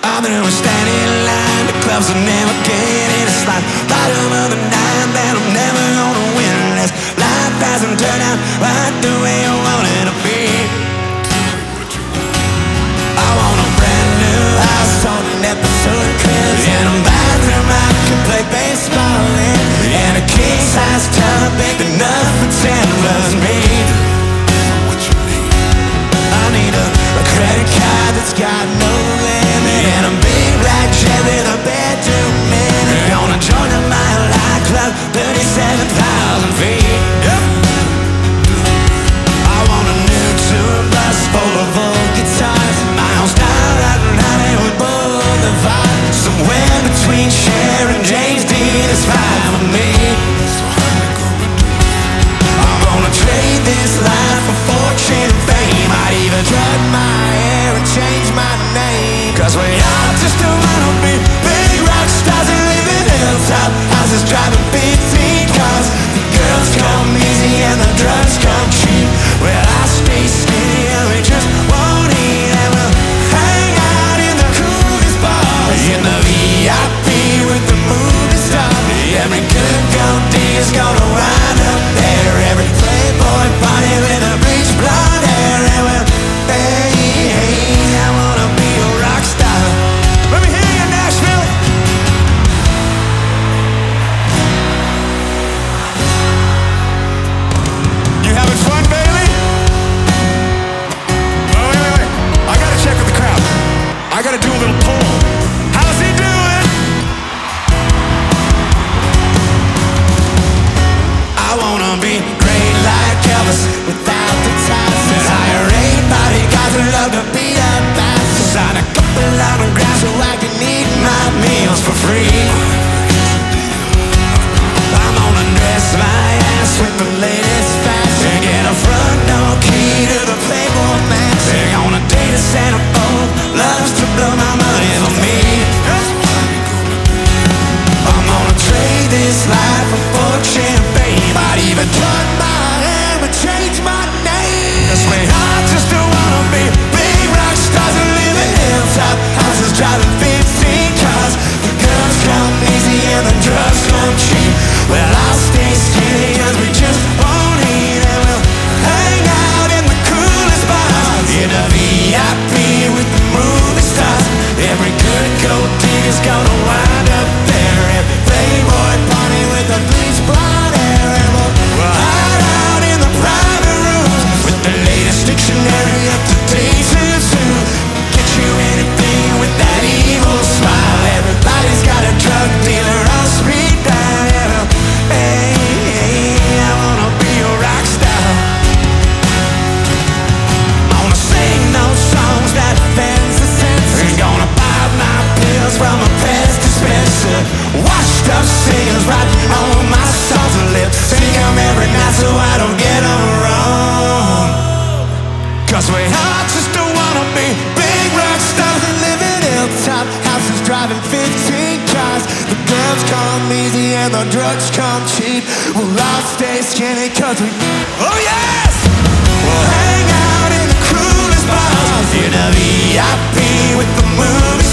All there was standing in line, the clubs are never getting. It's like bottom of the night that I'm never gonna win this. Life hasn't turned out right the way I wanted to be. I want a brand new house on an episode of Cribs, and a bathroom I can play baseball in, and a king-size tub big enough for 10 of us. Me, I need a credit card that's got no limit, and a big black jet with a bedroom in it. Gonna join the Mile High Club, 37,000 feet. Yep. I want a new tour bus full of old guitars, miles down out on Hollywood Boulevard. Somewhere between Cher and James Dean is fine with me. I'm gonna trade this life for fortune and fame. I'd even cut my hair and change my name, 'cause we all just don't wanna be big rock stars and live in hilltop houses, driving 15 cars. The girls come easy and the drugs come cheap. Well, I stay skinny and we just won't eat, and we'll hang out in the coolest bars, in the VIP with the movie stars. Every good gold digger's gonna wind up there. Every playboy party with a bleach blonde hair. And well, hey, I wanna be a rock star. Let me hear you, Nashville. You having fun, Bailey? Oh, wait. I gotta check with the crowd. I gotta do a little poll. How's he doing? I wanna be great like Elvis without the taxes. Hire 8 bodyguards who love to beat up asses. Sign a couple autographs so I can eat my meals for free. I'm gonna dress my ass with the latest fashion, get a front door key to the Playboy Mansion. Gonna date a Santa Claus, loves to blow my money for me. I'm gonna trade this life for fortune and fame. I'd even cut my hair and change my name. 'Cause we all just don't wanna be big rock stars and live in hilltop houses, driving 15 cars. The girls come easy and the drugs come cheap. Well, I'll stay skinny 'cause we just won't eat, and we'll hang out in the coolest bars, in a VIP with the movie stars. Every good gold digger's gonna wind up there. Every playboy party with a bleach blonde hair, and we'll hide out in the private rooms with the latest dictionary up to date too. Get you anything with that evil smile. Everybody's got a drug dealer on speed dial. Hey, I wanna be a rock star. I wanna sing those songs that offends the senses. Gonna buy my pills from a Pez dispenser. Washed up singers writing on my songs and lips. Sing them every night so I don't get them wrong. 'Cause we all just don't wanna be big rock stars and live in hilltop houses, driving 15 cars. The girls come easy and the drugs come cheap. We'll all stay skinny 'cause we, oh yes, we'll hang out in the coolest bars, in a VIP with the movie